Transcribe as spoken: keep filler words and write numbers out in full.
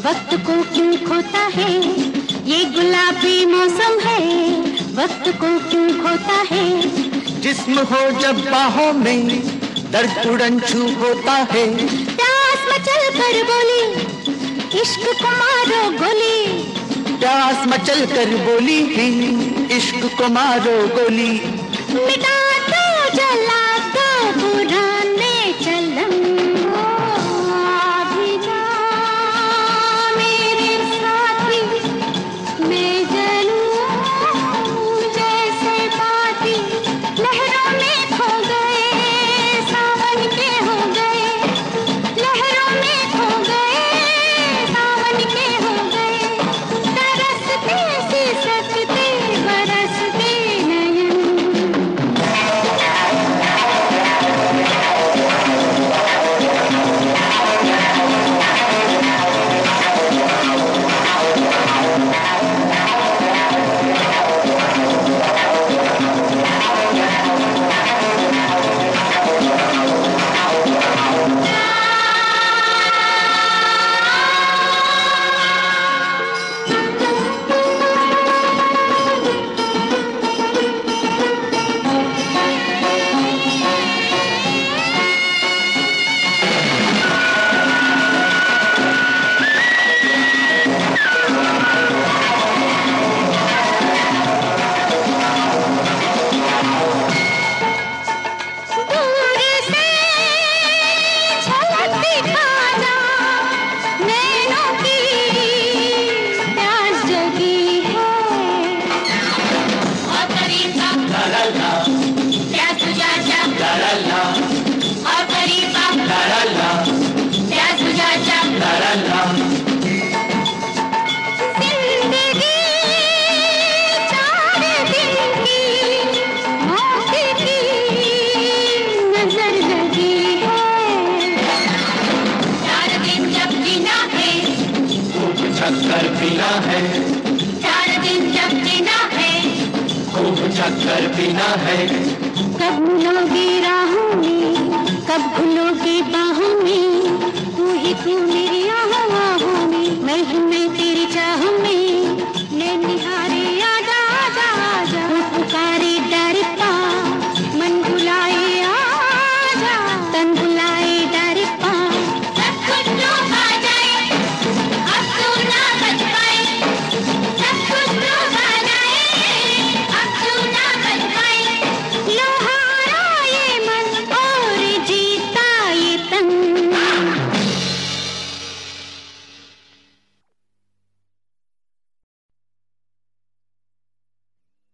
वक्त को क्यों खोता है, ये गुलाबी मौसम है, वक्त को क्यों खोता है। जिस्म हो जब बाहों में दर्द उड़न छू होता है। प्यास मचल कर बोली इश्क को मारो गोली, प्यास मचल कर बोली है इश्क को मारो गोली। मिटा दो जला दो पुराने चलन, अभी जा मेरे साथी, मैं जलूं जैसे बाती। लहरों में खो गए सावन के हो गए, लहरों में खो गए सावन के हो गए। तरसते सिसकते बरसते नयन। चक्कर पीना है, चार दिन जब जीना है, खूब चक्कर पीना है। कब मिलोगे राहों में, कब भूलोगे बाहों में, तू ही तू मेरी